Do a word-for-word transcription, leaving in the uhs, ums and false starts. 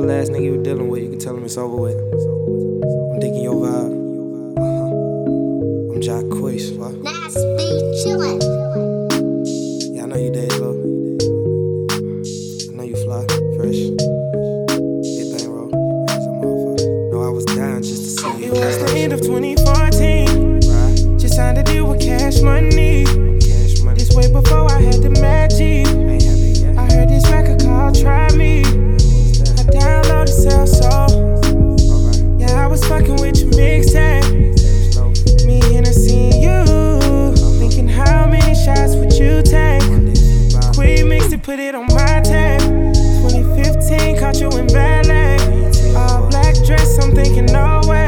last nigga you were dealing with, you can tell him it's over with. I'm digging your vibe. Uh-huh. I'm Jacquees, fuck. Nasty chillin'. Yeah, I know you days low. I know you fly, fresh. Big bang roll, as a motherfucker. No, I was down just to see you. It was the end of twenty fourteen. Right. Just signed a deal with Cash Money. Cash money. This way before I had the magic. Ain't happy yet. I heard this record called Try Me. I downloaded Cell Soul. Alright. Yeah, I was fucking with your mixtape. Stage low. Me and I seen you. Thinking how many shots would you take? One day you buy. Queen mixed it, put it on my tape. twenty fifteen, caught you in ballet. All black dress, I'm thinking no way.